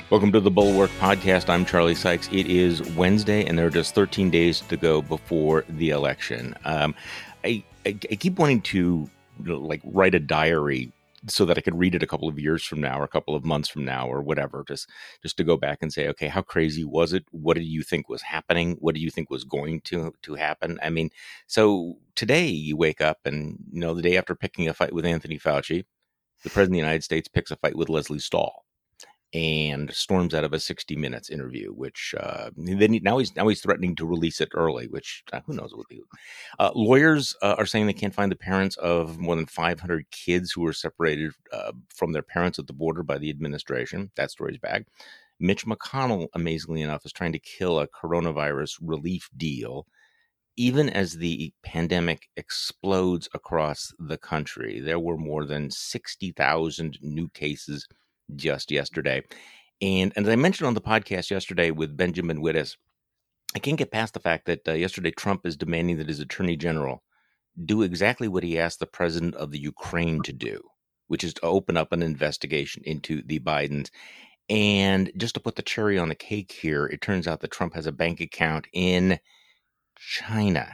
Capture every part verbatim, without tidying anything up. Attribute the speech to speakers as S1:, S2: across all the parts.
S1: Welcome to the Bulwark Podcast. I'm Charlie Sykes. It is Wednesday, and there are just thirteen days to go before the election. Um, I, I, I keep wanting to you know, like write a diary so that I could read it a couple of years from now or a couple of months from now or whatever, just just to go back and say, okay, how crazy was it? What did you think was happening? What do you think was going to, to happen? I mean, so today you wake up and, you know, the day after picking a fight with Anthony Fauci, the president of the United States picks a fight with Leslie Stahl and storms out of a sixty minutes interview, which uh, then he, now he's now he's threatening to release it early, which uh, who knows what they uh, lawyers uh, are saying they can't find the parents of more than five hundred kids who were separated uh, from their parents at the border by the administration. That story's back. Mitch McConnell, amazingly enough, is trying to kill a coronavirus relief deal, even as the pandemic explodes across the country. There were more than sixty thousand new cases just yesterday. And, and as I mentioned on the podcast yesterday with Benjamin Wittes, I can't get past the fact that uh, yesterday Trump is demanding that his attorney general do exactly what he asked the president of the Ukraine to do, which is to open up an investigation into the Bidens. And just to put the cherry on the cake here, it turns out that Trump has a bank account in China.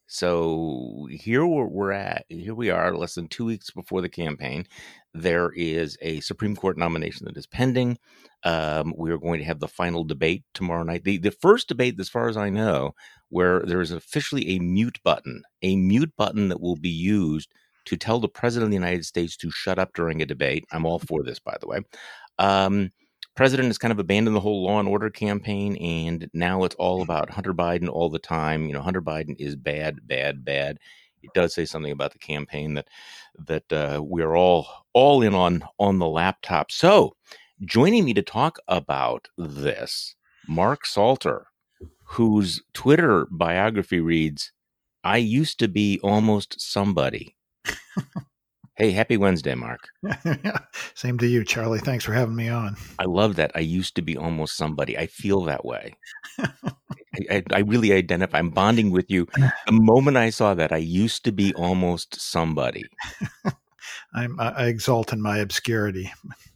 S1: So here we're, we're at, here we are, less than two weeks before the campaign. There is a Supreme Court nomination that is pending. Um, we are going to have the final debate tomorrow night. The, the first debate, as far as I know, where there is officially a mute button, a mute button that will be used to tell the president of the United States to shut up during a debate. I'm all for this, by the way. Um, President has kind of abandoned the whole law and order campaign, and now it's all about Hunter Biden all the time. You know, Hunter Biden is bad, bad, bad. It does say something about the campaign that that uh, we're all all in on on the laptop. So, joining me to talk about this, Mark Salter, whose Twitter biography reads, "I used to be almost somebody." Hey, happy Wednesday, Mark.
S2: Same to you, Charlie. Thanks for having me on.
S1: I love that. I used to be almost somebody. I feel that way. I, I, I really identify. I'm bonding with you. The moment I saw that, I used to be almost somebody.
S2: I'm, I exult in my obscurity.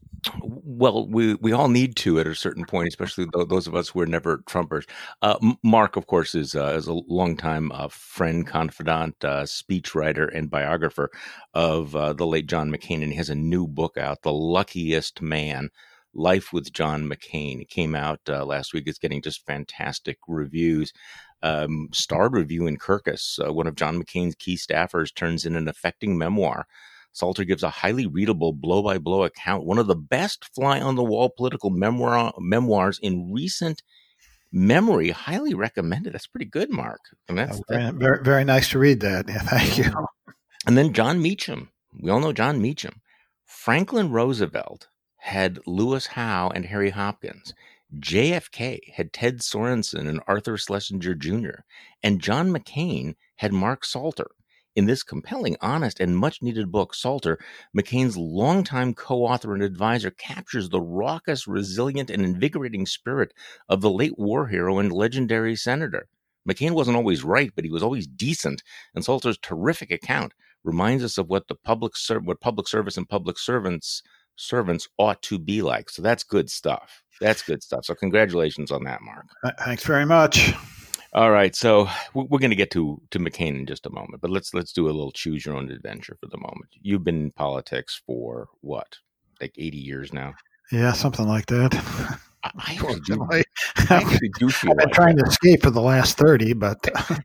S1: Well, we, we all need to at a certain point, especially th- those of us who are never Trumpers. Uh, Mark, of course, is, uh, is a longtime uh, friend, confidant, uh, speechwriter, and biographer of uh, the late John McCain, and he has a new book out, The Luckiest Man, Life with John McCain. It came out uh, last week. It's getting just fantastic reviews. Um, starred review in Kirkus. Uh, one of John McCain's key staffers turns in an affecting memoir. Salter gives a highly readable blow-by-blow account, one of the best fly-on-the-wall political memoir, memoirs in recent memory. Highly recommended. That's pretty good, Mark. And that's,
S2: oh, very, very, very nice to read that. Yeah, thank you.
S1: And then John Meacham. We all know John Meacham. Franklin Roosevelt had Lewis Howe and Harry Hopkins. J F K had Ted Sorensen and Arthur Schlesinger Junior And John McCain had Mark Salter. In this compelling, honest, and much-needed book, Salter, McCain's longtime co-author and advisor, captures the raucous, resilient, and invigorating spirit of the late war hero and legendary senator. McCain wasn't always right, but he was always decent, and Salter's terrific account reminds us of what the public ser- what public service and public servants servants ought to be like. So that's good stuff. That's good stuff. So congratulations on that, Mark.
S2: Thanks very much.
S1: All right, so we're going to get to, to McCain in just a moment, but let's let's do a little choose your own adventure for the moment. You've been in politics for what, like eighty years now?
S2: Yeah, something like that.
S1: I, I, actually, do, I actually do feel
S2: I've been
S1: like
S2: trying
S1: that.
S2: to escape for the last thirty, but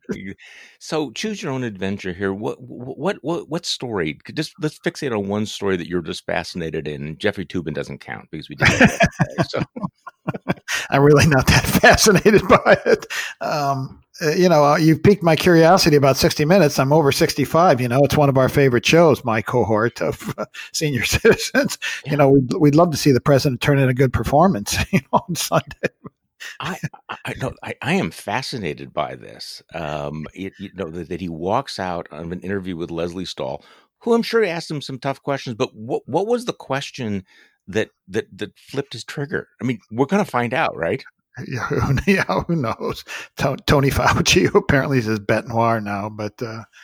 S1: so choose your own adventure here. What what what what story? Just let's fixate on one story that you're just fascinated in. Jeffrey Toobin doesn't count because we did that today, so.
S2: I'm really not that fascinated by it. Um, uh, you know, uh, you've piqued my curiosity about sixty minutes. I'm over sixty-five. You know, it's one of our favorite shows, my cohort of uh, senior citizens. Yeah. You know, we'd, we'd love to see the president turn in a good performance, you know, on Sunday.
S1: I, I, no, I, I am fascinated by this. Um, it, you know, that, that he walks out of an interview with Leslie Stahl, who I'm sure asked him some tough questions, but what, what was the question that that that flipped his trigger? I mean, we're going to find out, right?
S2: Yeah, yeah, who knows? Tony Fauci, who apparently is his bête noire now, but uh,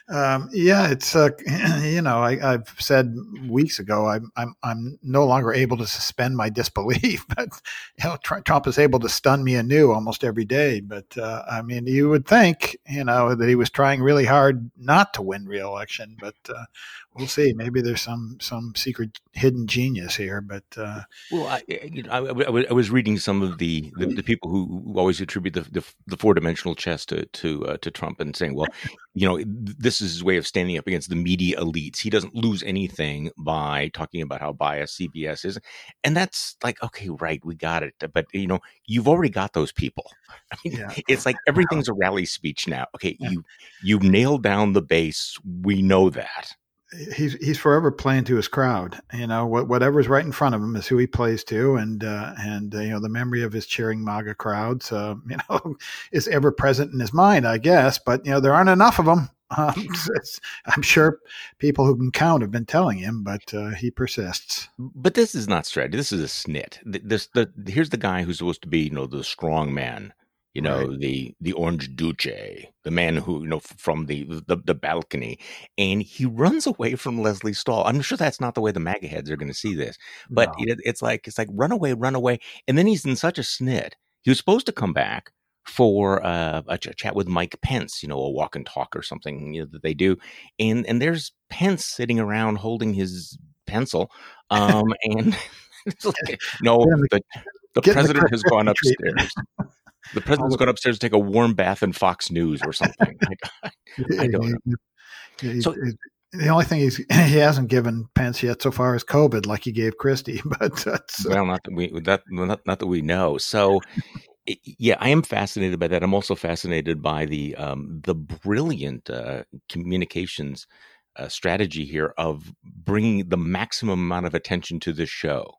S2: Um, yeah, it's uh, you know I, I've said weeks ago I'm I'm I'm no longer able to suspend my disbelief, but you know Tr- Trump is able to stun me anew almost every day. But uh, I mean, you would think you know that he was trying really hard not to win re-election, but uh, we'll see. Maybe there's some some secret hidden genius here, but. Uh,
S1: Well, I, you know, I, I, I was reading some of the, the, the people who, who always attribute the, the, the four dimensional chess to to, uh, to Trump and saying, well, you know, this is his way of standing up against the media elites. He doesn't lose anything by talking about how biased C B S is, and that's like, okay, right, we got it. But you know, you've already got those people. I mean,
S2: yeah.
S1: it's like everything's a rally speech now. Okay, you you've nailed down the base. We know that.
S2: He's he's forever playing to his crowd. You know, what whatever's right in front of him is who he plays to, and uh, and uh, you know the memory of his cheering MAGA crowds, uh, you know, is ever present in his mind, I guess. But you know, there aren't enough of them. Um, it's, I'm sure people who can count have been telling him, but uh, he persists.
S1: But this is not strategy. This is a snit. This the here's the guy who's supposed to be, you know, the strong man. You know, right. the the Orange Duce, the man who, you know, from the, the the balcony, and he runs away from Leslie Stahl. I'm sure that's not the way the MAGA heads are going to see this, but no. it, it's like it's like run away, run away, and then he's in such a snit. He was supposed to come back for uh, a, ch- chat with Mike Pence, you know, a walk and talk or something, you know, that they do, and and there's Pence sitting around holding his pencil, um, and it's like, no, the the president the has gone upstairs. The president's gone upstairs to take a warm bath in Fox News or something. I, I don't know.
S2: So the only thing he's he hasn't given Pence yet so far is COVID, like he gave Christie. But that's,
S1: well, not that we that not, not that we know. So yeah, I am fascinated by that. I'm also fascinated by the um, the brilliant uh, communications uh, strategy here of bringing the maximum amount of attention to this show,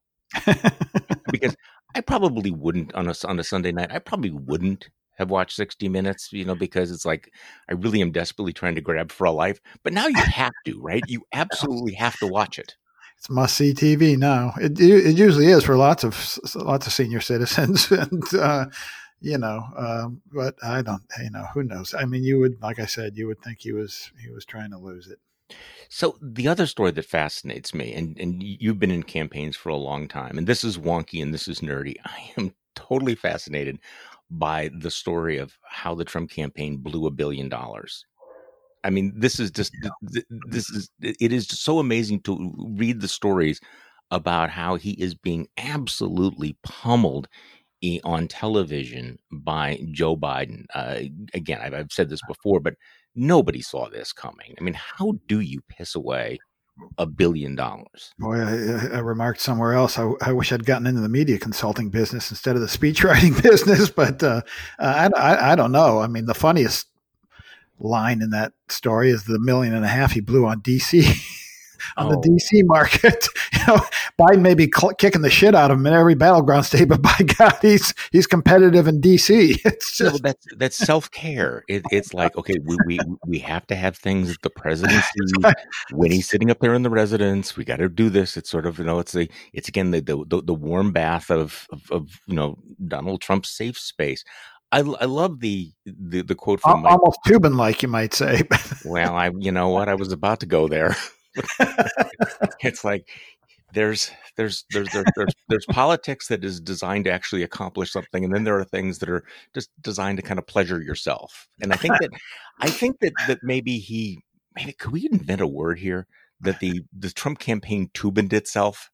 S1: because I probably wouldn't on a on a Sunday night. I probably wouldn't have watched sixty minutes, you know, because it's like I really am desperately trying to grab for a life. But now you have to, right? You absolutely have to watch it.
S2: It's must see T V now. It it usually is for lots of lots of senior citizens, and uh, you know, um, but I don't. You know, who knows? I mean, you would, like I said, you would think he was he was trying to lose it.
S1: So the other story that fascinates me, and, and you've been in campaigns for a long time, and this is wonky and this is nerdy. I am totally fascinated by the story of how the Trump campaign blew a billion dollars. I mean, this is just, this is, it is just so amazing to read the stories about how he is being absolutely pummeled on television by Joe Biden. Uh, again, I've, I've said this before, but nobody saw this coming. I mean, how do you piss away a billion dollars?
S2: Boy, I, I remarked somewhere else. I, I wish I'd gotten into the media consulting business instead of the speechwriting business, but uh, I, I, I don't know. I mean, the funniest line in that story is the million and a half he blew on D C on oh. the D C market. You know, Biden may be cl- kicking the shit out of him in every battleground state, but by God, he's he's competitive in D C. It's just
S1: no, that's that's self care. It, it's like, okay, we, we we have to have things that the president sees when he's sitting up there in the residence. We got to do this. It's sort of, you know, it's a it's again the the, the warm bath of, of of you know Donald Trump's safe space. I, I love the, the the quote from Mike.
S2: Almost Tubin like, you might say.
S1: Well, I you know what I was about to go there. It's like there's there's there's there's there's there's politics that is designed to actually accomplish something, and then there are things that are just designed to kind of pleasure yourself. And I think that I think that that maybe he maybe could we invent a word here that the the Trump campaign Tubined itself.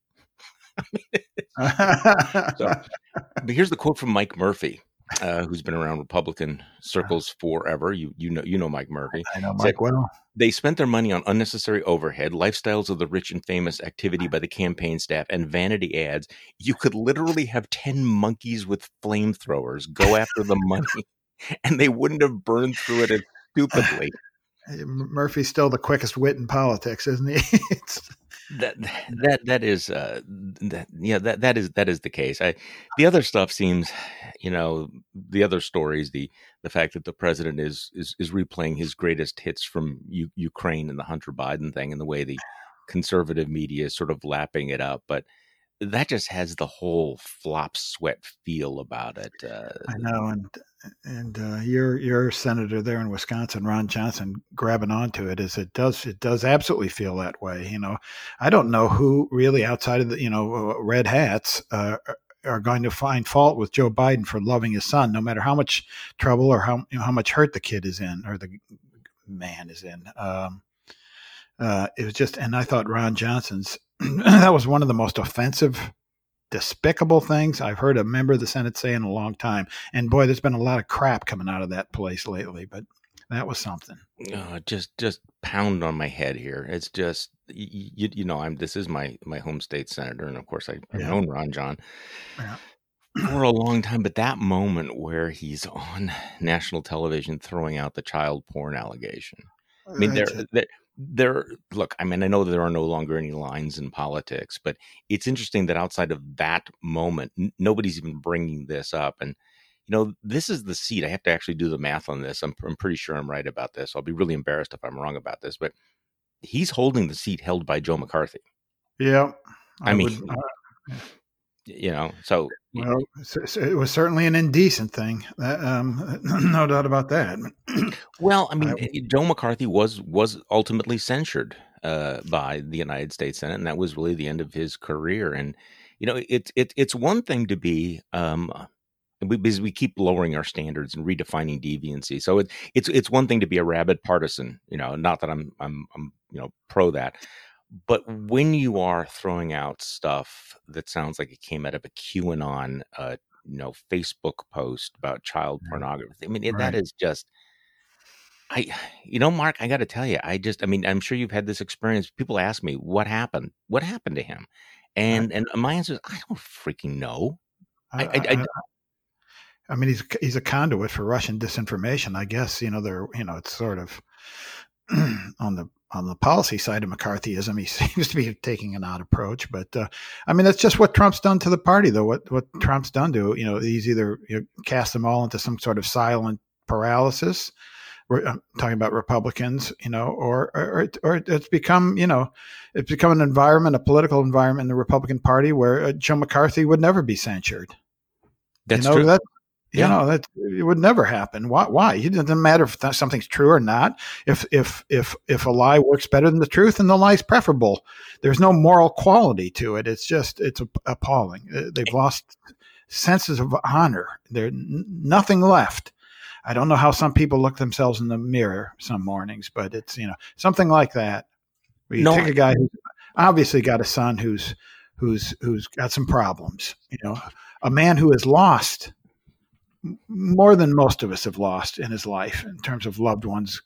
S1: So, but here's the quote from Mike Murphy. Uh, who's been around Republican circles forever. You you know you know Mike Murphy.
S2: I know Mike well.
S1: They spent their money on unnecessary overhead, lifestyles of the rich and famous, activity by the campaign staff, and vanity ads. You could literally have ten monkeys with flamethrowers go after the money, and they wouldn't have burned through it as stupidly.
S2: Murphy's still the quickest wit in politics, isn't he?
S1: that that that is uh, that yeah that that is that is the case. I the other stuff seems, you know, the other stories, the the fact that the president is is is replaying his greatest hits from U- Ukraine and the Hunter Biden thing, and the way the conservative media is sort of lapping it up. But that just has the whole flop sweat feel about it. Uh,
S2: I know, and and uh, your your senator there in Wisconsin, Ron Johnson, grabbing onto it is it does it does absolutely feel that way. You know, I don't know who really outside of the you know uh, red hats uh, are going to find fault with Joe Biden for loving his son, no matter how much trouble or how you know, how much hurt the kid is in or the man is in. Um, uh, it was just, and I thought Ron Johnson's that was one of the most offensive, despicable things I've heard a member of the Senate say in a long time. And boy, there's been a lot of crap coming out of that place lately, but that was something.
S1: uh, just just pound on my head here. It's just you, you know I'm this is my my home state senator, and of course I, I've
S2: Yeah.
S1: known Ron John
S2: Yeah.
S1: for a long time. But that moment where he's on national television throwing out the child porn allegation, I mean, there, there, there. Look, I mean, I know there are no longer any lines in politics, but it's interesting that outside of that moment, n- nobody's even bringing this up. And you know, this is the seat. I have to actually do the math on this. I'm, I'm pretty sure I'm right about this. I'll be really embarrassed if I'm wrong about this, but he's holding the seat held by Joe McCarthy.
S2: Yeah.
S1: I,
S2: I
S1: mean,
S2: would, uh,
S1: you know, so
S2: well, it was certainly an indecent thing. Uh, um, no doubt about that.
S1: Well, I mean,
S2: I,
S1: Joe McCarthy was was ultimately censured uh, by the United States Senate, and that was really the end of his career. And you know, it's it, it's one thing to be um, we, because we keep lowering our standards and redefining deviancy. So it, it's it's one thing to be a rabid partisan. You know, not that I'm I'm I'm you know pro that, but when you are throwing out stuff that sounds like it came out of a QAnon, uh, you know, Facebook post about child pornography, I mean, it, that
S2: right.
S1: is just. I, you know, Mark, I got to tell you, I just, I mean, I'm sure you've had this experience. People ask me, what happened? What happened to him? And,
S2: I,
S1: and my answer is, I don't freaking know.
S2: I,
S1: I, I, I
S2: I, I mean, he's he's a conduit for Russian disinformation, I guess. You know, they're you know, it's sort of on the on the policy side of McCarthyism, he seems to be taking an odd approach. But uh, I mean, that's just what Trump's done to the party, though. What what Trump's done to you know, he's either you know, cast them all into some sort of silent paralysis. We're I'm talking about Republicans, you know, or or or it's become you know, it's become an environment, a political environment in the Republican Party where uh, Joe McCarthy would never be censured.
S1: that's
S2: you know
S1: true.
S2: that. You
S1: Yeah.
S2: know that it would never happen. Why? Why? It doesn't matter if that, something's true or not. If if if if a lie works better than the truth, then the lie's preferable. There's no moral quality to it. It's just it's appalling. They've lost senses of honor. There's nothing left. I don't know how some people look themselves in the mirror some mornings, but it's you know something like that. Where you
S1: No,
S2: take
S1: I-
S2: a guy who's obviously got a son who's who's who's got some problems. You know, a man who has lost more than most of us have lost in his life in terms of loved ones,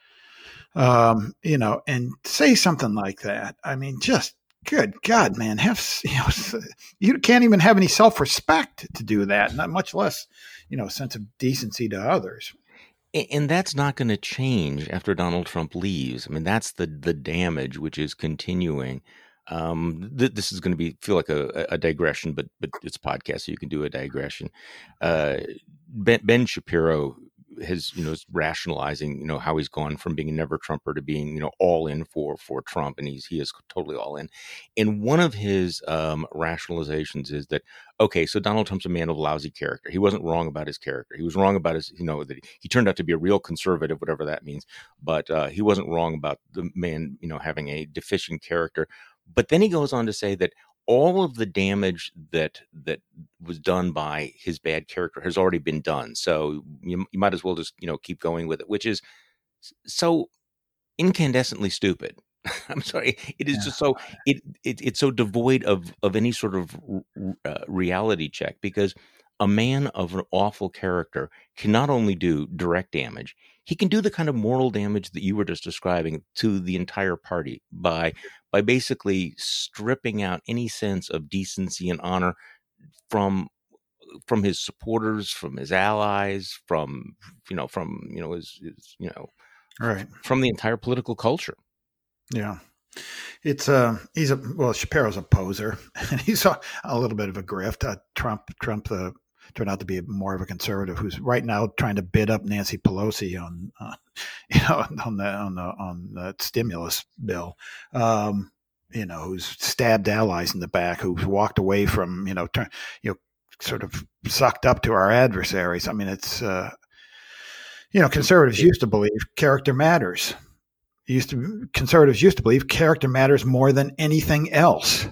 S2: um, you know, and say something like that. I mean, just good God, man, have you know, you can't even have any self-respect to do that, not much less, you know, a sense of decency to others.
S1: and that's not going to change after Donald Trump leaves. I mean, that's the the damage which is continuing. Um, th- this is going to be feel like a, a digression, but but it's a podcast, so you can do a digression. Uh, Ben, Ben Shapiro has you know is rationalizing you know how he's gone from being a never Trumper to being you know all in for for Trump, and he's he is totally all in. And one of his um, rationalizations is that okay, so Donald Trump's a man of lousy character. He wasn't wrong about his character. He was wrong about his you know that he turned out to be a real conservative, whatever that means. But uh, he wasn't wrong about the man you know having a deficient character. But then he goes on to say that all of the damage that that was done by his bad character has already been done. So you, you might as well just you know keep going with it, which is so incandescently stupid. I'm sorry, it is
S2: Yeah.
S1: just so it, it it's so devoid of of any sort of uh, reality check because a man of an awful character can not only do direct damage, he can do the kind of moral damage that you were just describing to the entire party by by basically stripping out any sense of decency and honor from from his supporters, from his allies, from you know from you know his, his you know
S2: Right.
S1: from the entire political culture.
S2: Yeah. It's uh he's a well Shapiro's a poser and he's a, a little bit of a grift. Uh, Trump Trump uh, turned out to be more of a conservative who's right now trying to bid up Nancy Pelosi on uh, you know on the on the on the stimulus bill. Um, you know, who's stabbed allies in the back, who's walked away from, you know, turn, you know, sort of sucked up to our adversaries. I mean, it's, uh, you know, conservatives used to believe character matters. Used to conservatives used to believe character matters more than anything else.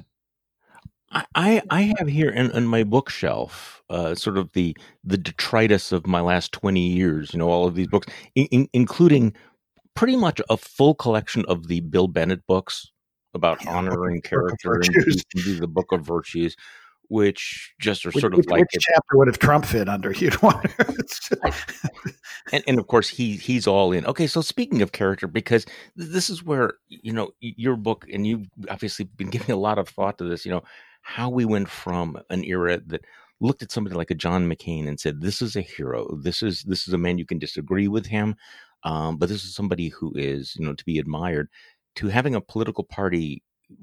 S1: I, I have here in, in my bookshelf uh, sort of the the detritus of my last twenty years, you know, all of these books, in, in, including pretty much a full collection of the Bill Bennett books about yeah, honor and character, and the Book of Virtues, which just are
S2: which,
S1: sort of
S2: which,
S1: like
S2: which chapter would have Trump fit under? You'd wonder.
S1: and, and of course he he's all in. Okay, so speaking of character, because this is where, you know, your book, and you've obviously been giving a lot of thought to this, you know, how we went from an era that looked at somebody like a John McCain and said, this is a hero. This is this is a man, you can disagree with him, um, but this is somebody who is, you know, to be admired, to having a political party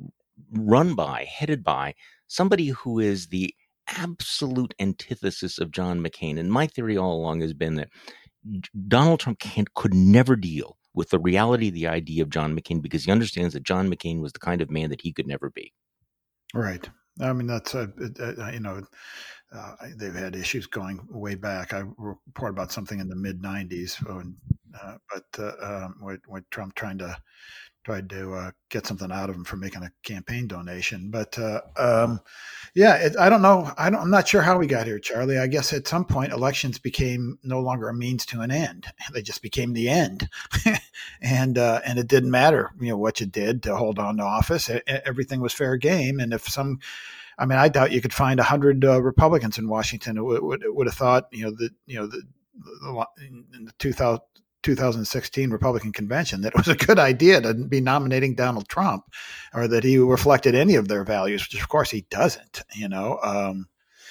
S1: run by, headed by somebody who is the absolute antithesis of John McCain. And my theory all along has been that Donald Trump can't, could never deal with the reality, the idea of John McCain, because he understands that John McCain was the kind of man that he could never be.
S2: Right. I mean, that's, uh, uh, you know, uh, they've had issues going way back. I reported about something in the mid nineties, when, uh, but uh, um, with, with Trump trying to tried to uh, get something out of him for making a campaign donation. But uh, um, yeah, it, I don't know. I don't, I'm not sure how we got here, Charlie. I guess at some point elections became no longer a means to an end. They just became the end. and uh, and it didn't matter, you know, what you did to hold on to office. It, everything was fair game. And if some, I mean, I doubt you could find a hundred uh, Republicans in Washington who would, would, would have thought, you know, that, you know, the, the in the two thousand two thousand sixteen Republican convention that it was a good idea to be nominating Donald Trump, or that he reflected any of their values, which of course he doesn't, you know. Um,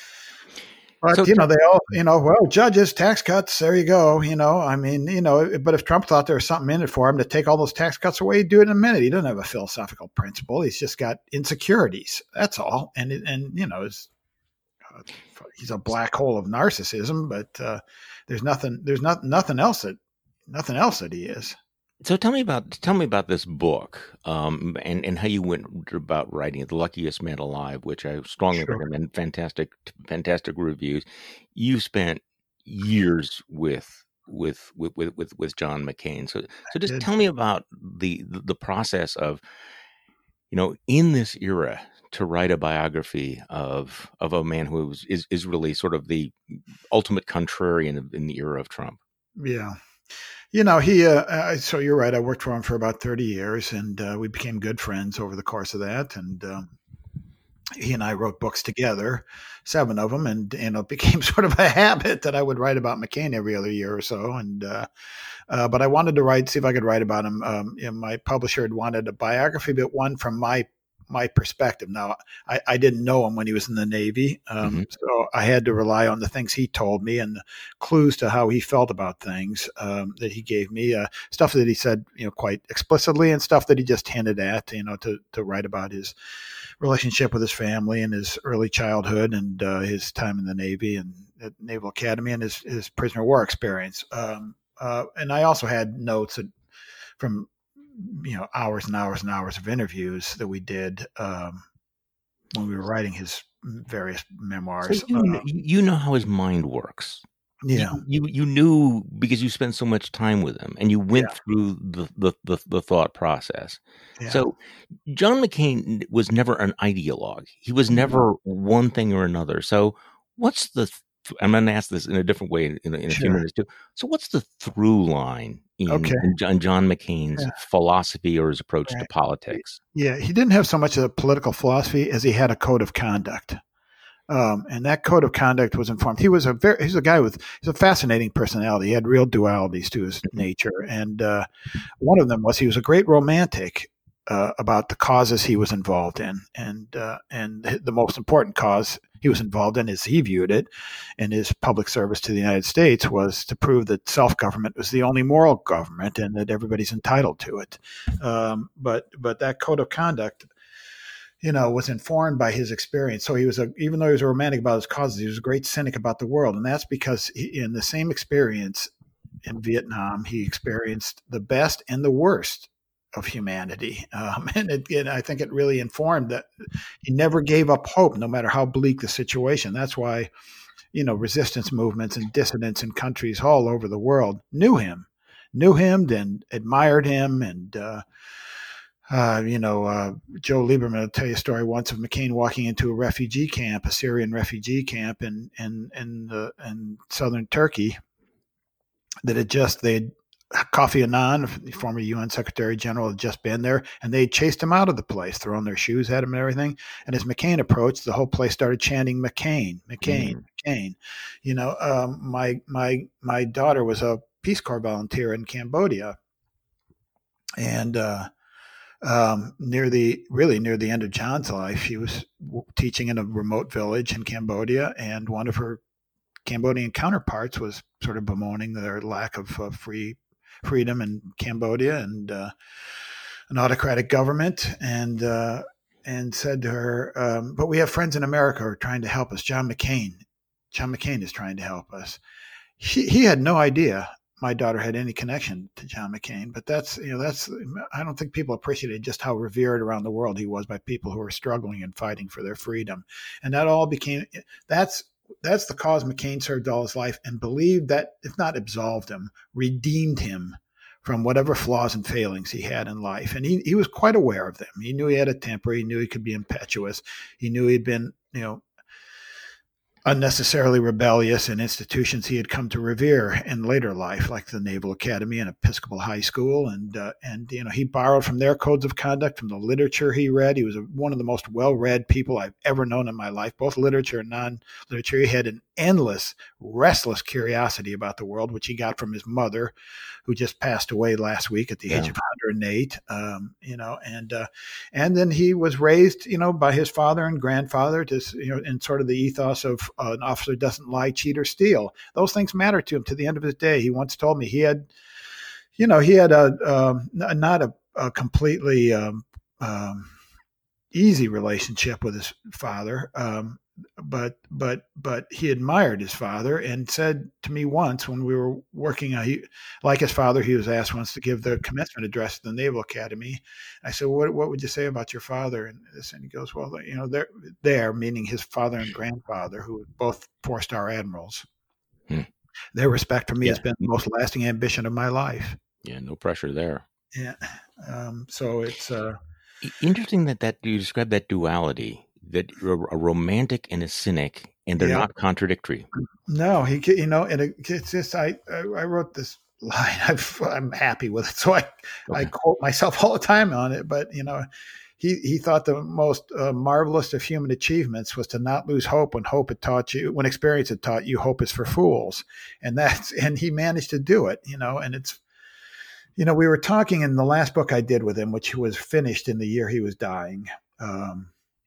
S2: but, so, you know, they all, you know, well, judges, tax cuts, there you go. You know, I mean, you know, but if Trump thought there was something in it for him to take all those tax cuts away, he'd do it in a minute. He doesn't have a philosophical principle. He's just got insecurities. That's all. And, and you know, it's, uh, he's a black hole of narcissism, but uh, there's nothing, there's not, nothing else that, Nothing else that he is.
S1: So tell me about tell me about this book, um, and and how you went about writing it, "The Luckiest Man Alive," which I strongly sure. recommend. Fantastic, fantastic reviews. You spent years with with with with with, with John McCain. So so just tell me about the the process of, you know, in this era, to write a biography of of a man who was, is is really sort of the ultimate contrarian in the era of Trump.
S2: Yeah. You know, he, uh, so you're right. I worked for him for about thirty years, and uh, we became good friends over the course of that. And um, he and I wrote books together, seven of them. And, and it became sort of a habit that I would write about McCain every other year or so. And, uh, uh, but I wanted to write, see if I could write about him. Um, you know, my publisher had wanted a biography, but one from my my perspective. Now, I, I didn't know him when he was in the Navy, um, mm-hmm. so I had to rely on the things he told me and the clues to how he felt about things um, that he gave me, uh, stuff that he said, you know, quite explicitly, and stuff that he just hinted at, you know, to to write about his relationship with his family and his early childhood and uh, his time in the Navy and at Naval Academy and his, his prisoner of war experience. Um, uh, and I also had notes that, from you know, hours and hours and hours of interviews that we did um, when we were writing his various memoirs.
S1: So you, uh, you know how his mind works.
S2: Yeah.
S1: You, you you knew, because you spent so much time with him and you went yeah. through the, the, the, the thought process. Yeah. So John McCain was never an ideologue. He was never mm-hmm. one thing or another. So what's the, I'm going to ask this in a different way in, in a sure. few minutes too. So what's the through line in, okay. in John, John McCain's yeah. philosophy or his approach right. to politics?
S2: Yeah, he didn't have so much of a political philosophy as he had a code of conduct. Um, and that code of conduct was informed. He was a very, he's a guy with, he's a fascinating personality. He had real dualities to his nature. And uh, one of them was he was a great romantic uh, about the causes he was involved in. And, uh, and the most important cause he was involved in, as he viewed it, in his public service to the United States, was to prove that self-government was the only moral government and that everybody's entitled to it. Um, but but that code of conduct, you know, was informed by his experience. So he was a, even though he was a romantic about his causes, he was a great cynic about the world, and that's because he, in the same experience in Vietnam, he experienced the best and the worst of humanity. Um, and, it, and I think it really informed that he never gave up hope, no matter how bleak the situation. That's why, you know, resistance movements and dissidents in countries all over the world knew him, knew him and admired him. And, uh, uh, you know, uh, Joe Lieberman will tell you a story once of McCain walking into a refugee camp, a Syrian refugee camp in, in, in, the, in southern Turkey that had just, they'd, Kofi Annan, the former U N Secretary General, had just been there, and they chased him out of the place, throwing their shoes at him and everything. And as McCain approached, the whole place started chanting McCain, McCain, mm. McCain. You know, um, my my my daughter was a Peace Corps volunteer in Cambodia, and uh, um, near the really near the end of John's life, she was teaching in a remote village in Cambodia, and one of her Cambodian counterparts was sort of bemoaning their lack of uh, free. freedom in Cambodia and uh, an autocratic government, and uh, and said to her, um, but we have friends in America who are trying to help us. John McCain. John McCain is trying to help us. He, he had no idea my daughter had any connection to John McCain, but that's, you know, that's, I don't think people appreciated just how revered around the world he was by people who were struggling and fighting for their freedom. And that all became, that's, That's the cause McCain served all his life, and believed that, if not absolved him, redeemed him from whatever flaws and failings he had in life. And he, he was quite aware of them. He knew he had a temper. He knew he could be impetuous. He knew he'd been, you know, unnecessarily rebellious in institutions he had come to revere in later life, like the Naval Academy and Episcopal High School. And, uh, and you know, he borrowed from their codes of conduct, from the literature he read. He was a, one of the most well-read people I've ever known in my life, both literature and non-literature. He had an endless, restless curiosity about the world, which he got from his mother, who just passed away last week at the yeah. age of one hundred eight. Um, you know, and uh, and then he was raised, you know, by his father and grandfather to, you know, in sort of the ethos of uh, an officer doesn't lie, cheat, or steal. Those things matter to him to the end of his day. He once told me he had, you know, he had a um, not a, a completely um, um, easy relationship with his father. Um, But but but he admired his father, and said to me once when we were working, uh, he, like his father, he was asked once to give the commencement address at the Naval Academy. I said, "What what would you say about your father?" And this, and he goes, "Well, you know, they're there," meaning his father and grandfather, who were both four-star admirals. Hmm. Their respect for me yeah. has been the most lasting ambition of my life.
S1: Yeah, no pressure there.
S2: Yeah, um, so it's uh,
S1: interesting that that you describe that duality. That a romantic and a cynic, and they're yeah. not contradictory.
S2: No, he, you know, and it, it's just, I, I wrote this line. I've, I'm happy with it. So I, okay. I quote myself all the time on it, but you know, he, he thought the most uh, marvelous of human achievements was to not lose hope when hope had taught you, when experience had taught you hope is for fools. And that's, and he managed to do it, you know, and it's, you know, we were talking in the last book I did with him, which was finished in the year he was dying. Um,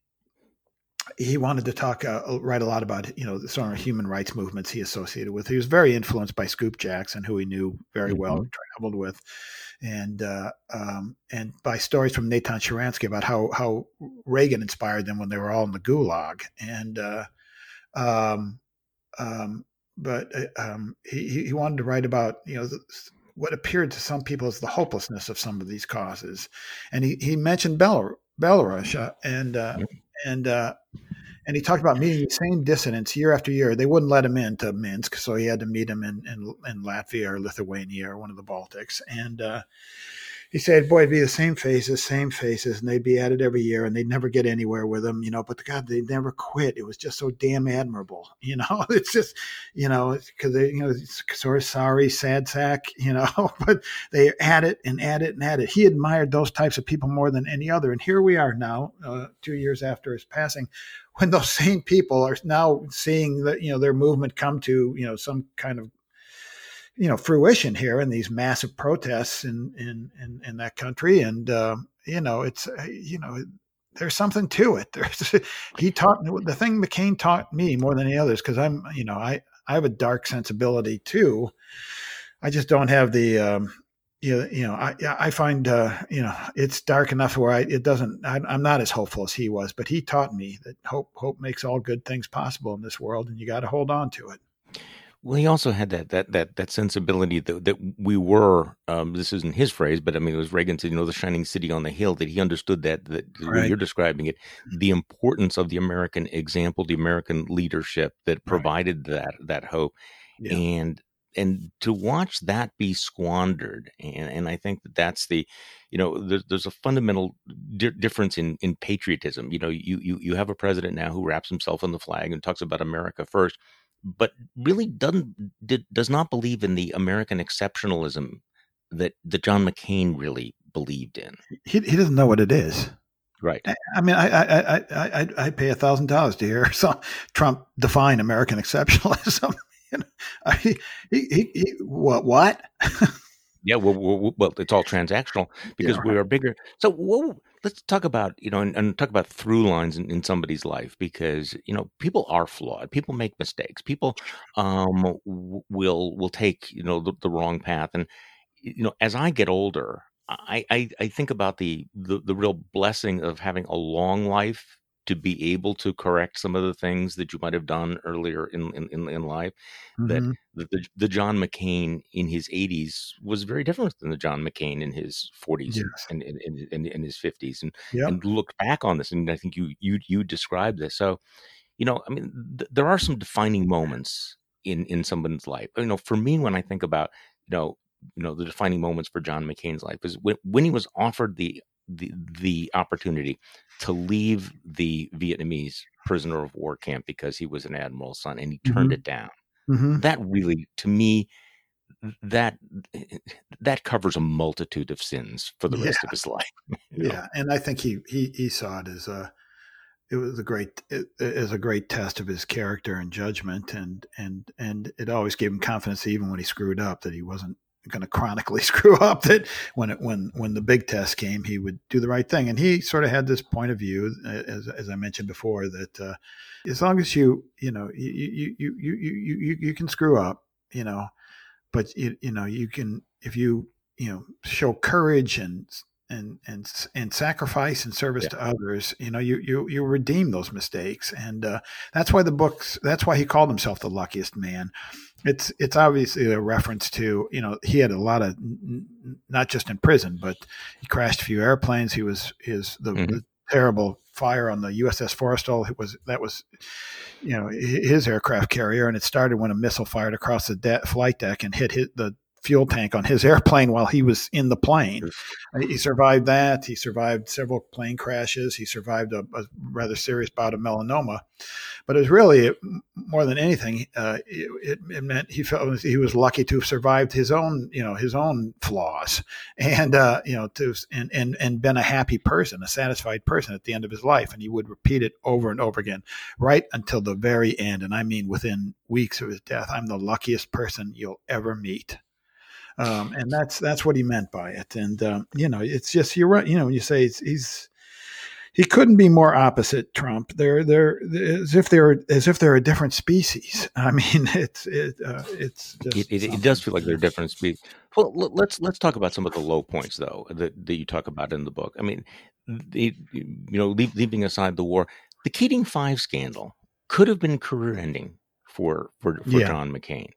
S2: He wanted to talk, uh, write a lot about, you know, the sort of human rights movements he associated with. He was very influenced by Scoop Jackson, who he knew very mm-hmm. well, traveled with, and uh, um, and by stories from Natan Sharansky about how how Reagan inspired them when they were all in the Gulag. And uh, um, um, but uh, um, he he wanted to write about, you know, the, what appeared to some people as the hopelessness of some of these causes, and he he mentioned Belarus, Belarus uh, and. Uh, mm-hmm. And uh, and he talked about meeting the same dissidents year after year. They wouldn't let him into Minsk, so he had to meet him in, in, in Latvia or Lithuania or one of the Baltics. And uh, he said, boy, it'd be the same faces, same faces, and they'd be at it every year, and they'd never get anywhere with them, you know. But God, they never quit. It was just so damn admirable, you know. It's just, you know, because they, you know, sort of sorry, sad sack, you know. But they at it and at it and at it. He admired those types of people more than any other. And here we are now, uh, two years after his passing, when those same people are now seeing that, you know, their movement come to, you know, some kind of, you know, fruition here in these massive protests in, in, in, in that country. And, uh, you know, it's, uh, you know, there's something to it. There's, he taught me the thing McCain taught me more than any others. Cause I'm, you know, I, I have a dark sensibility too. I just don't have the, um, you know, you know, I, I find, uh, you know, it's dark enough where I, it doesn't, I, I'm not as hopeful as he was, but he taught me that hope, hope makes all good things possible in this world, and you got to hold on to it.
S1: Well, he also had that that that that sensibility that that we were. Um, this isn't his phrase, but I mean, it was Reagan said, you know, the shining city on the hill. That he understood that that the way
S2: Right.
S1: you're describing it, the importance of the American example, the American leadership that
S2: Right.
S1: provided that that hope,
S2: Yeah.
S1: and and to watch that be squandered, and and I think that that's the, you know, there's there's a fundamental di- difference in in patriotism. You know, you you you have a president now who wraps himself in the flag and talks about America first, but really doesn't did, does not believe in the American exceptionalism that that John McCain really believed in.
S2: He he doesn't know what it is.
S1: Right.
S2: I mean, I I I I I pay a thousand dollars to hear so Trump define American exceptionalism. You know, I, he, he, he, what what?
S1: Yeah. Well, well, well, it's all transactional because
S2: Yeah,
S1: we
S2: right.
S1: are bigger. So, whoa, let's talk about, you know, and, and talk about through lines in, in somebody's life, because, you know, people are flawed. People make mistakes. People um, w- will will take, you know, the, the wrong path. And you know, as I get older, I, I, I think about the, the the real blessing of having a long life to be able to correct some of the things that you might have done earlier in in, in in life. That
S2: Mm-hmm.
S1: the, the the John McCain in his eighties was very different than the John McCain in his forties and
S2: Yes.
S1: and in in, in, in his fifties, and
S2: Yep.
S1: and looked back on this, and I think you you you described this. So, you know, I mean, th- there are some defining moments in in someone's life. You know, for me, when I think about, you know, you know, the defining moments for John McCain's life is when when he was offered the the the opportunity to leave the Vietnamese prisoner of war camp because he was an admiral's son, and he turned
S2: Mm-hmm.
S1: it down.
S2: Mm-hmm.
S1: That really, to me, that that covers a multitude of sins for the
S2: Yeah.
S1: rest of his life. You know?
S2: Yeah. And I think he he he saw it as a it was a great it, as a great test of his character and judgment, and and and it always gave him confidence even when he screwed up that he wasn't going to chronically screw up, that when it when when the big test came he would do the right thing. And he sort of had this point of view, as as I mentioned before, that uh, as long as you you know you you you you you you, you can screw up, you know, but you, you know you can, if you you know show courage and and and and sacrifice and service
S1: Yeah.
S2: to others, you know you you you redeem those mistakes. And uh, that's why the books, that's why he called himself the luckiest man. It's it's obviously a reference to, you know, he had a lot of, not just in prison, but he crashed a few airplanes. He was his the,
S1: Mhm.
S2: the terrible fire on the U S S Forrestal, it was that was you know his aircraft carrier, and it started when a missile fired across the de- flight deck and hit, hit the fuel tank on his airplane while he was in the plane. He survived that. He survived several plane crashes. He survived a, a rather serious bout of melanoma. But it was really, more than anything, uh, it, it meant he felt he was lucky to have survived his own, you know, his own flaws, and uh, you know, to and and and been a happy person, a satisfied person at the end of his life. And he would repeat it over and over again, right until the very end. And I mean, within weeks of his death, I'm the luckiest person you'll ever meet. Um, and that's that's what he meant by it. And um, you know, it's just, you're right. You know, when you say he's, he's he couldn't be more opposite Trump. They're they're as if they're as if they're a different species. I mean, it's it uh, it's just
S1: It, it, it
S2: something.
S1: does feel like there are different speeds. Well, l- let's let's talk about some of the low points though that, that you talk about in the book. I mean, the, you know, leave, leaving aside the war, the Keating Five scandal could have been career ending for for for
S2: Yeah,
S1: John McCain.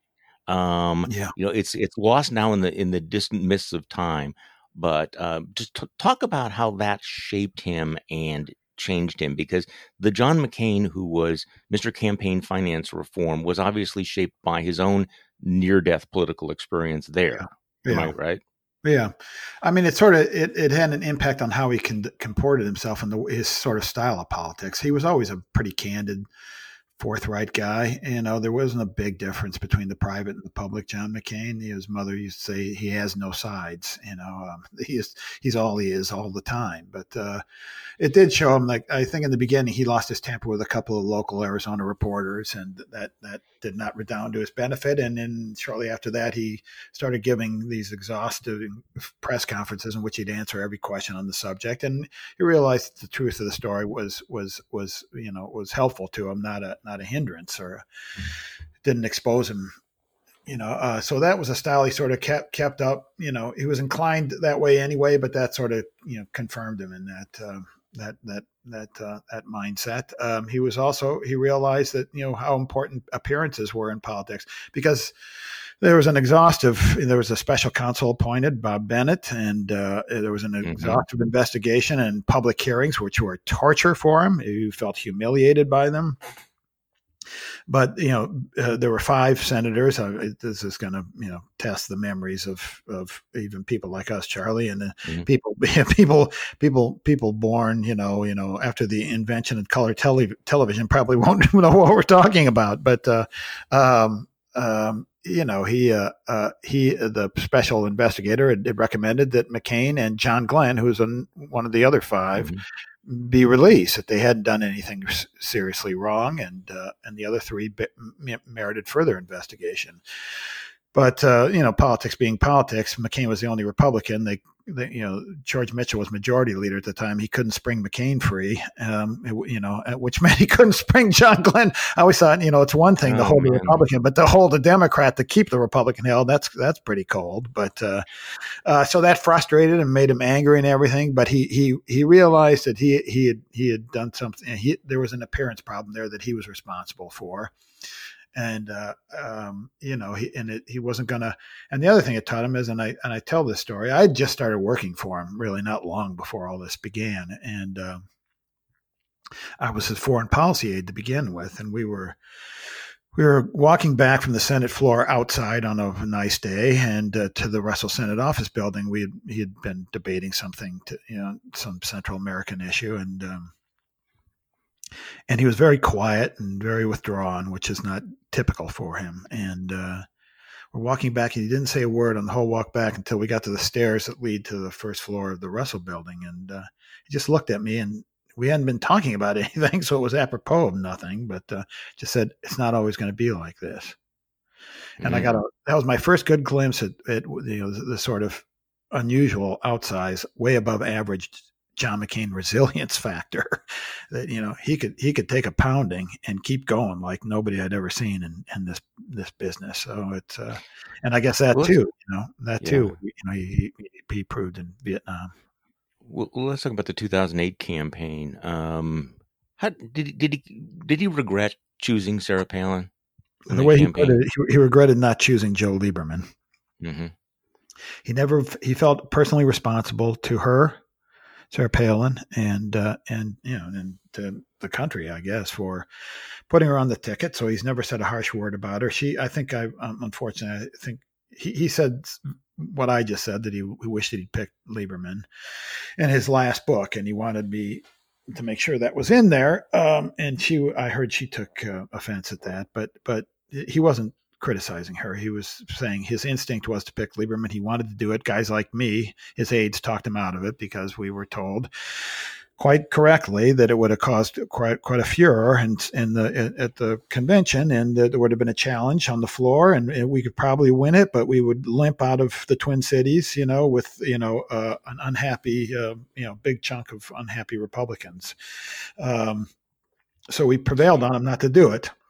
S1: Um,
S2: yeah.
S1: you know, it's it's lost now in the in the distant mists of time. But uh, just t- talk about how that shaped him and changed him, because the John McCain who was Mister Campaign Finance Reform was obviously shaped by his own near-death political experience
S2: Yeah,
S1: there. Am I
S2: yeah,
S1: right?
S2: yeah. I mean, it sort of it, it had an impact on how he con- comported himself and the, his sort of style of politics. He was always a pretty candid, forthright guy. You know, there wasn't a big difference between the private and the public. John McCain, his mother used to say he has no sides. You know, um, he is he's all he is all the time. But uh, it did show him, like, I think in the beginning he lost his temper with a couple of local Arizona reporters, and that that did not redound to his benefit. And then shortly after that, he started giving these exhaustive press conferences in which he'd answer every question on the subject. And he realized the truth of the story was was was you know was helpful to him, not a not a hindrance, or didn't expose him. You know, uh, so that was a style he sort of kept kept up. You know, he was inclined that way anyway, but that sort of, you know confirmed him in that. Uh, that that that uh, that mindset. Um, he was also he realized that you know how important appearances were in politics, because there was an exhaustive, there was a special counsel appointed, Bob Bennett, and uh, there was an exhaustive mm-hmm. investigation and public hearings, which were torture for him. He felt humiliated by them. But, you know, uh, there were five senators. Uh, this is going to, you know, test the memories of, of even people like us, Charlie, and uh, mm-hmm. people, people, people, people born, you know, you know, after the invention of color tele- television probably won't know what we're talking about. But, uh, um, um, you know, he, uh, uh, he, the special investigator had, had recommended that McCain and John Glenn, who was on one of the other five, mm-hmm. be released, that they hadn't done anything seriously wrong, and uh, and the other three be- merited further investigation. But uh, you know, politics being politics, McCain was the only Republican. They, they, you know, George Mitchell was majority leader at the time. He couldn't spring McCain free, um, it, you know, which meant he couldn't spring John Glenn. I always thought, you know, it's one thing to oh, hold man. the Republican, but to hold a Democrat to keep the Republican held, that's that's pretty cold. But uh, uh, so that frustrated and made him angry and everything. But he he he realized that he he had he had done something. He, there was an appearance problem there that he was responsible for. And, uh, um, you know, he, and it, he wasn't going to, and the other thing it taught him is, and I, and I tell this story, I had just started working for him really not long before all this began. And, um, I was his foreign policy aide to begin with. And we were, we were walking back from the Senate floor outside on a nice day and uh, to the Russell Senate office building. We had, he had been debating something to, you know, some Central American issue. And, um, And he was very quiet and very withdrawn, which is not typical for him. And uh, we're walking back, and he didn't say a word on the whole walk back until we got to the stairs that lead to the first floor of the Russell building. And uh, he just looked at me, and we hadn't been talking about anything, so it was apropos of nothing, but uh, just said, it's not always going to be like this. Mm-hmm. And I got a, that was my first good glimpse at, at you know, the, the sort of unusual, outsized, way above average John McCain resilience factor, that, you know, he could, he could take a pounding and keep going like nobody I'd ever seen in, in this, this business. So it's, uh, and I guess that well, too, you know, that yeah. too, you know, he, he, he proved in Vietnam.
S1: Well, let's talk about the two thousand eight campaign. Um, how did he, did he, did he regret choosing Sarah Palin?
S2: The way campaign? he put it, he, he regretted not choosing Joe Lieberman.
S1: Mm-hmm.
S2: He never, he felt personally responsible to her, Sarah Palin, and uh, and you know, and to the country, I guess, for putting her on the ticket. So he's never said a harsh word about her. She, I think, I um, unfortunately, I think he, he said what I just said, that he, he wished that he'd picked Lieberman in his last book, and he wanted me to make sure that was in there. Um, and she, I heard she took uh, offense at that, but but he wasn't criticizing her. He was saying his instinct was to pick Lieberman. He wanted to do it. Guys like me, his aides, talked him out of it because we were told quite correctly that it would have caused quite quite a furor in, in the at the convention, and that there would have been a challenge on the floor, and, and we could probably win it, but we would limp out of the Twin Cities, you know, with you know uh, an unhappy, uh, you know, big chunk of unhappy Republicans. Um, so we prevailed on him not to do it.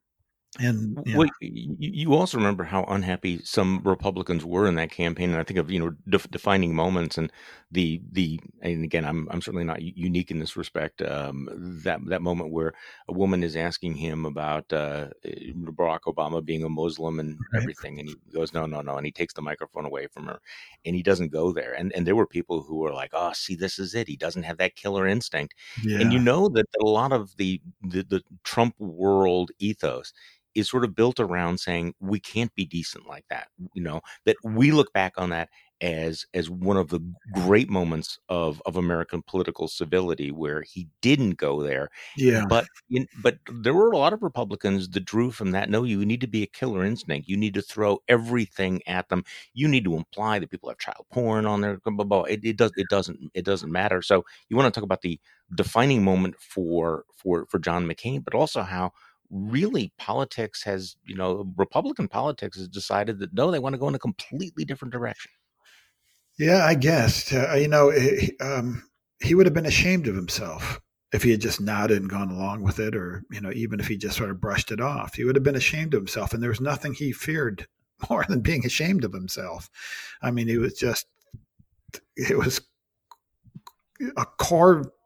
S2: And you know.
S1: Well, you also remember how unhappy some Republicans were in that campaign, and I think of you know def- defining moments, and the the and again, I'm I'm certainly not unique in this respect. Um, that that moment where a woman is asking him about uh, Barack Obama being a Muslim and right. everything, and he goes, no, no, no, and he takes the microphone away from her, and he doesn't go there. And and there were people who were like, oh, see, this is it. He doesn't have that killer instinct, yeah. and you know that a lot of the the, the Trump world ethos is sort of built around saying we can't be decent like that, you know, that we look back on that as as one of the great moments of, of American political civility, where he didn't go there.
S2: Yeah.
S1: But in, but there were a lot of Republicans that drew from that. No, you need to be a killer instinct. You need to throw everything at them. You need to imply that people have child porn on their blah, blah, blah. It, it does it doesn't it doesn't matter. So you want to talk about the defining moment for for for John McCain, but also how really politics has, you know, Republican politics has decided that no, they want to go in a completely different direction.
S2: Yeah, I guess, uh, you know, he, um, he would have been ashamed of himself if he had just nodded and gone along with it, or, you know, even if he just sort of brushed it off. He would have been ashamed of himself. And there was nothing he feared more than being ashamed of himself. I mean, he was just, it was a core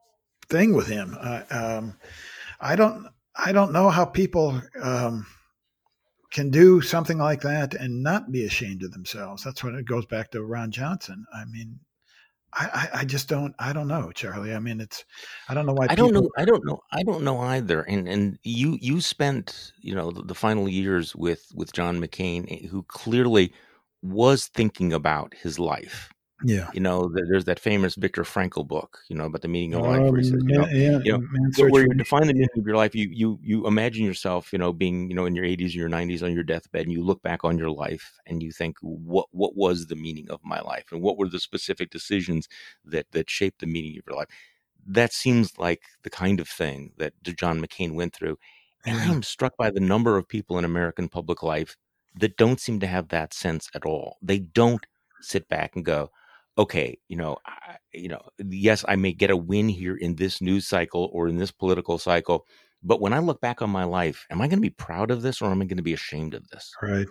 S2: thing with him. Uh, um, I don't I don't know how people um, can do something like that and not be ashamed of themselves. That's when it goes back to Ron Johnson. I mean, I, I just don't I don't know, Charlie. I mean, it's I don't know why
S1: I don't know.
S2: people.
S1: I don't know. I don't know either. And and you you spent you know the, the final years with with John McCain, eh, who clearly was thinking about his life.
S2: Yeah.
S1: You know, there- there's that famous Viktor Frankl book, you know, about the meaning of life, where he says, you know,
S2: Um, yeah,
S1: you know,
S2: man,
S1: where,
S2: search
S1: where
S2: for
S1: you
S2: me.
S1: define the meaning of your life, you you you imagine yourself, you know, being, you know, in your eighties or your nineties on your deathbed, and you look back on your life and you think, what what was the meaning of my life, and what were the specific decisions that that shaped the meaning of your life? That seems like the kind of thing that John McCain went through, and I
S2: Yeah.
S1: am struck by the number of people in American public life that don't seem to have that sense at all. They don't sit back and go, okay, you know, I, you know, yes, I may get a win here in this news cycle or in this political cycle, but when I look back on my life, am I going to be proud of this, or am I going to be ashamed of this?
S2: Right.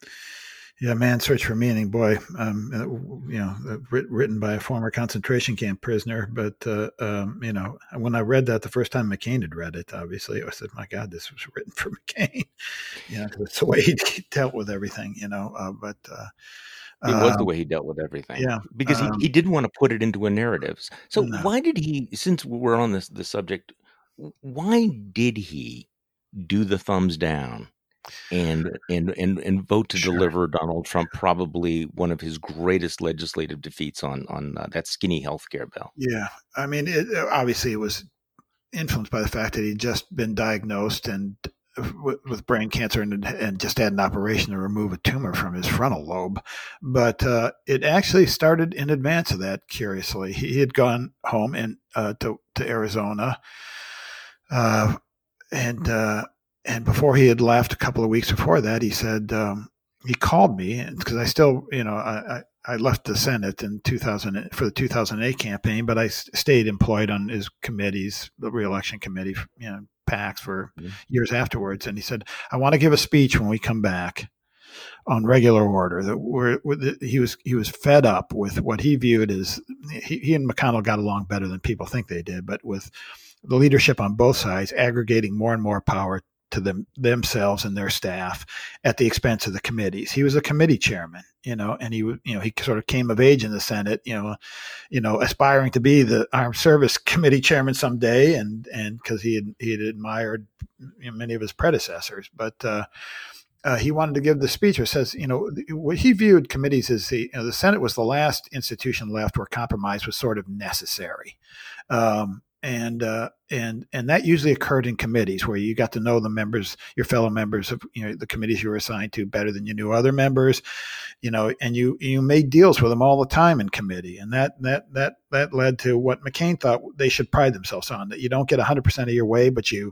S2: Yeah, Man's Search for Meaning, boy, um, uh, you know, uh, writ- written by a former concentration camp prisoner. But, uh, um, you know, when I read that the first time McCain had read it, obviously, I said, my God, this was written for McCain. You know, 'cause it's the way he dealt with everything, you know. Uh, but, uh,
S1: It was the
S2: um,
S1: way he dealt with everything,
S2: yeah,
S1: because he, he
S2: um,
S1: didn't want to put it into a narrative. So
S2: no,
S1: why did he, since we're on this the subject, why did he do the thumbs down and and and and vote to
S2: sure.
S1: deliver Donald Trump probably one of his greatest legislative defeats on on uh, that skinny healthcare bill?
S2: Yeah. I mean, it, obviously, it was influenced by the fact that he'd just been diagnosed and with, with brain cancer and, and just had an operation to remove a tumor from his frontal lobe. But uh, it actually started in advance of that, curiously. He had gone home and uh, to, to Arizona. Uh, and uh, and before he had left, a couple of weeks before that, he said, um, he called me because I still, you know, I, I I left the Senate in two thousand for the two thousand eight campaign, but I stayed employed on his committees, the reelection committee, you know, PACs for
S1: Yeah.
S2: years afterwards. And he said, I want to give a speech when we come back on regular order. That we're, he was he was fed up with what he viewed as he, he and McConnell got along better than people think they did, but with the leadership on both sides aggregating more and more power to them themselves and their staff at the expense of the committees. He was a committee chairman, you know, and he you know he sort of came of age in the Senate, you know, you know, aspiring to be the Armed Service Committee chairman someday, and and because he had he had admired you know, many of his predecessors, but. Uh, Uh, he wanted to give the speech which says, you know, what he viewed committees as the, you know, the Senate was the last institution left where compromise was sort of necessary. Um, and, uh, and, and that usually occurred in committees where you got to know the members, your fellow members of, you know, the committees you were assigned to better than you knew other members, you know, and you, you made deals with them all the time in committee. And that, that, that, that led to what McCain thought they should pride themselves on, that you don't get a hundred percent of your way, but you,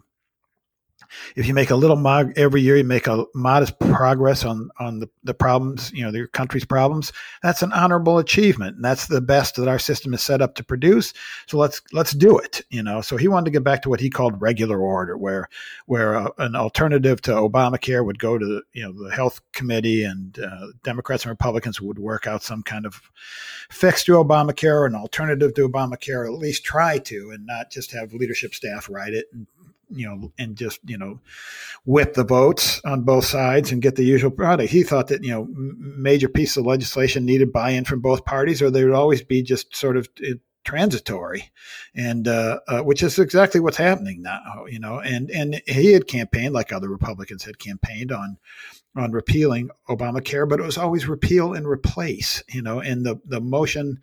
S2: if you make a little mod every year, you make a modest progress on on the, the problems, you know, your country's problems. That's an honorable achievement, and that's the best that our system is set up to produce. So let's let's do it, you know. So he wanted to get back to what he called regular order, where where uh, an alternative to Obamacare would go to the, you know, the Health Committee, and uh, Democrats and Republicans would work out some kind of fix to Obamacare, or an alternative to Obamacare, or at least try to, and not just have leadership staff write it and, you know, and just, you know, whip the votes on both sides and get the usual product. He thought that, you know, major pieces of legislation needed buy-in from both parties, or they would always be just sort of uh, transitory, and uh, uh, which is exactly what's happening now, you know. And and he had campaigned, like other Republicans had campaigned, on on repealing Obamacare, but it was always repeal and replace, you know, and the the motion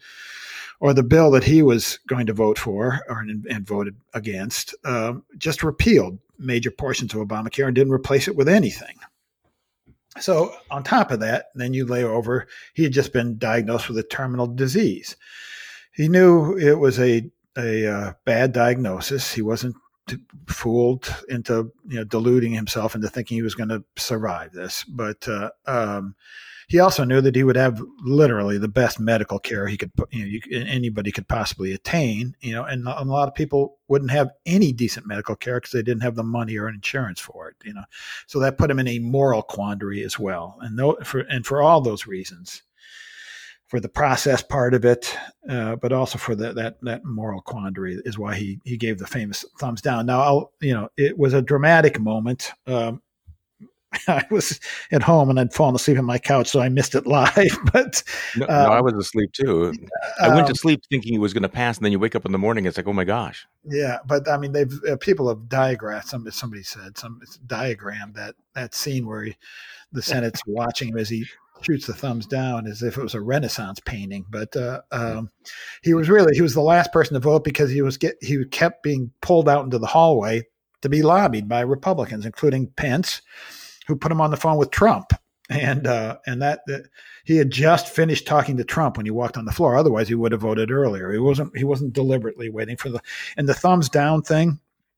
S2: or the bill that he was going to vote for or, and voted against um, just repealed major portions of Obamacare and didn't replace it with anything. So on top of that, then you lay over, he had just been diagnosed with a terminal disease. He knew it was a, a uh, bad diagnosis. He wasn't fooled into, you know, deluding himself into thinking he was going to survive this. But uh, um, he also knew that he would have literally the best medical care he could, you know, you, anybody could possibly attain, you know, and a lot of people wouldn't have any decent medical care because they didn't have the money or insurance for it, you know. So that put him in a moral quandary as well. And no, for and for all those reasons, for the process part of it, uh, but also for the, that that moral quandary is why he he gave the famous thumbs down. Now, I'll, you know, it was a dramatic moment. Um, I was at home and I'd fallen asleep on my couch, so I missed it live. But
S1: no,
S2: um,
S1: no, I was asleep too. I went
S2: um,
S1: to sleep thinking it was going to pass, and then you wake up in the morning, it's like, oh my gosh.
S2: Yeah, but I mean, they've uh, people have diagrammed. Some somebody said some diagram that that scene where he, the Senate's watching him as he shoots the thumbs down as if it was a Renaissance painting. But uh, um, he was really he was the last person to vote because he was get he kept being pulled out into the hallway to be lobbied by Republicans, including Pence, who put him on the phone with Trump. And uh, and that, that he had just finished talking to Trump when he walked on the floor. Otherwise, he would have voted earlier. He wasn't he wasn't deliberately waiting for the and the thumbs down thing.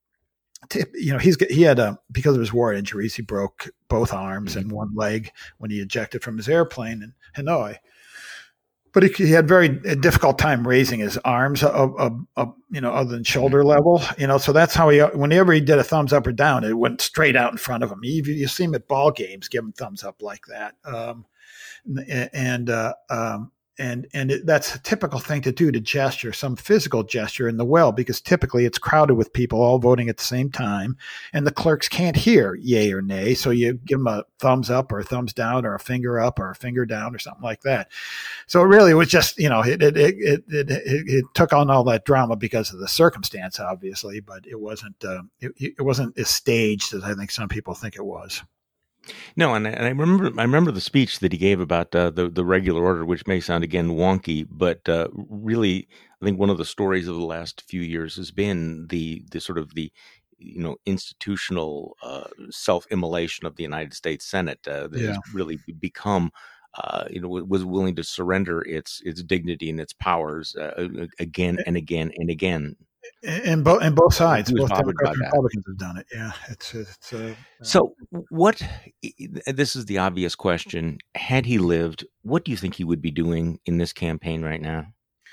S2: You know, he's he had a because of his war injuries, he broke both arms mm-hmm. and one leg when he ejected from his airplane in Hanoi. But he, he had very a difficult time raising his arms, up, up, up, you know, other than shoulder level. You know, so that's how he. Whenever he did a thumbs up or down, it went straight out in front of him. You, you see him at ball games give him thumbs up like that, um, and uh, um, and and it, that's a typical thing to do to gesture, some physical gesture in the well, because typically it's crowded with people all voting at the same time, and the clerks can't hear yay or nay. So you give them a thumbs up or a thumbs down or a finger up or a finger down or something like that. So it really was just, you know, it it it it, it, it, it took on all that drama because of the circumstance, obviously, but it wasn't uh, it, it wasn't as staged as I think some people think it was.
S1: No, and I, and I remember I remember the speech that he gave about uh, the the regular order, which may sound again wonky, but uh, really, I think one of the stories of the last few years has been the the sort of the you know institutional uh, self-immolation of the United States Senate uh, that yeah. has really become. Uh, you know, was willing to surrender its its dignity and its powers uh, again and again and again.
S2: And both and both sides, both Democrats and Republicans have done it. Yeah, it's it's. Uh,
S1: so, what? This is the obvious question. Had he lived, what do you think he would be doing in this campaign right now?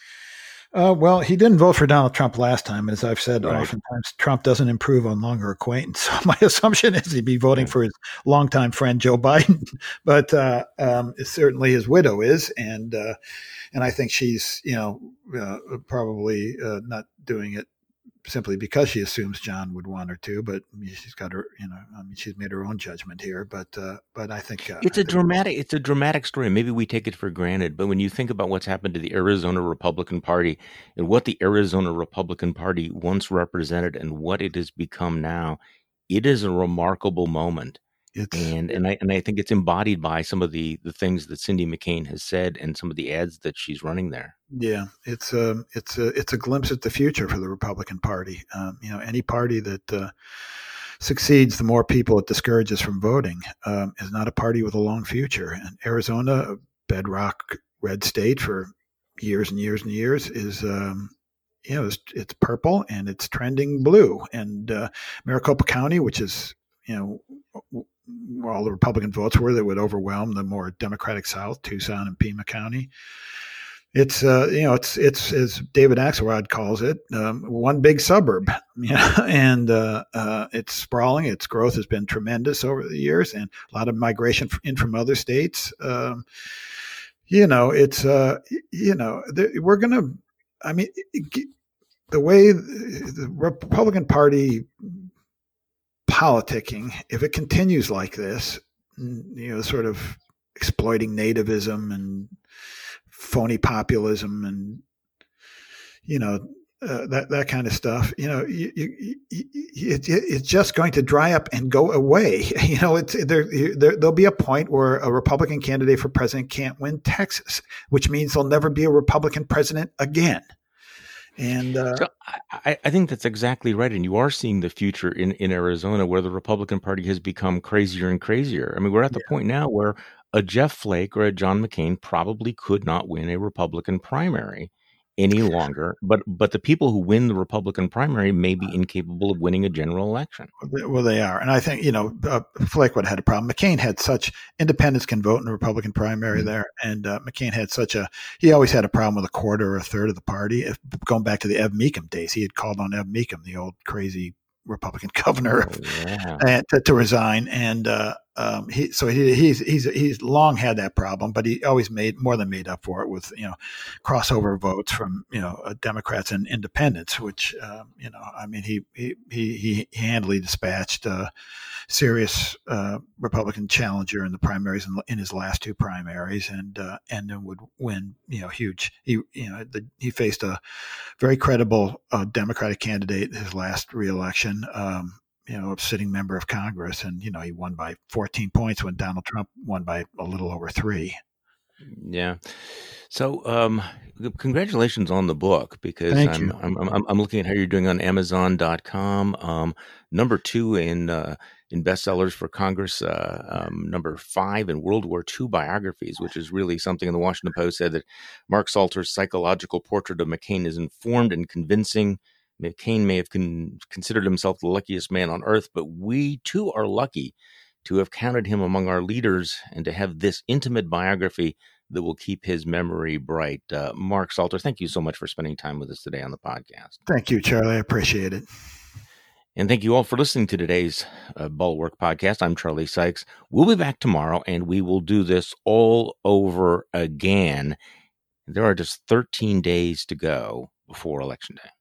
S2: Uh, well, he didn't vote for Donald Trump last time. As I've said,
S1: right.
S2: oftentimes Trump doesn't improve on longer acquaintance. So my assumption is he'd be voting right. for his longtime friend, Joe Biden. But uh, um, certainly his widow is. And uh, and I think she's, you know, uh, probably uh, not doing it simply because she assumes John would want her to, but she's got her, you know, I mean, she's made her own judgment here. But, uh, but I think uh,
S1: it's
S2: a
S1: I think dramatic, it's a dramatic story. Maybe we take it for granted, but when you think about what's happened to the Arizona Republican Party and what the Arizona Republican Party once represented and what it has become now, it is a remarkable moment. It's, and and I and I think it's embodied by some of the, the things that Cindy McCain has said and some of the ads that she's running there.
S2: Yeah, it's a it's a it's a glimpse at the future for the Republican Party. Um, you know, any party that uh, succeeds, the more people it discourages from voting, um, is not a party with a long future. And Arizona, a bedrock red state for years and years and years, is. Um, you know, it's, it's purple and it's trending blue. And uh, Maricopa County, which is you know. where all the Republican votes were that would overwhelm the more Democratic South, Tucson and Pima County. It's, uh, you know, it's, it's, as David Axelrod calls it, um, one big suburb, you know, and uh, uh, it's sprawling. Its growth has been tremendous over the years and a lot of migration in from other states. Um, you know, it's, uh, you know, we're going to, I mean, the way the Republican Party politicking, if it continues like this, you know, sort of exploiting nativism and phony populism and, you know, uh, that that kind of stuff, you know, you, you, you, it, it's just going to dry up and go away. You know, it's there, there. There'll be a point where a Republican candidate for president can't win Texas, which means there'll never be a Republican president again. And uh,
S1: so I, I think that's exactly right. And you are seeing the future in, in Arizona where the Republican Party has become crazier and crazier. I mean, we're at the yeah. point now where a Jeff Flake or a John McCain probably could not win a Republican primary any longer. But but the people who win the Republican primary may be incapable of winning a general election.
S2: Well, they are. And I think, you know, uh, Flake would have had a problem. McCain had such independents can vote in the Republican primary mm-hmm. there. And uh, McCain had such a he always had a problem with a quarter or a third of the party. If, going back to the Ev Meekum days, he had called on Ev Meekum, the old crazy Republican governor,
S1: oh, yeah.
S2: and, to, to resign. And uh, um, he so he, he's he's he's long had that problem, but he always made more than made up for it with you know crossover votes from you know uh, Democrats and independents, which um, you know I mean he he he, he handily dispatched a serious uh, Republican challenger in the primaries in, in his last two primaries, and uh, and then would win you know huge. He you know the, he faced a very credible uh, Democratic candidate in his last reelection. Um, you know, a sitting member of Congress, and you know he won by fourteen points when Donald Trump won by a little over three.
S1: Yeah. So, um, congratulations on the book, because
S2: Thank
S1: I'm,
S2: you.
S1: I'm I'm I'm looking at how you're doing on Amazon dot com. Um, number two in uh, in bestsellers for Congress. Uh, um, number five in World War Two biographies, which is really something. In the Washington Post said that Mark Salter's psychological portrait of McCain is informed and convincing. McCain may have con- considered himself the luckiest man on earth, but we too are lucky to have counted him among our leaders and to have this intimate biography that will keep his memory bright. Uh, Mark Salter, thank you so much for spending time with us today on the podcast.
S2: Thank you, Charlie. I appreciate it.
S1: And thank you all for listening to today's uh, Bulwark podcast. I'm Charlie Sykes. We'll be back tomorrow, and we will do this all over again. There are just thirteen days to go before Election Day.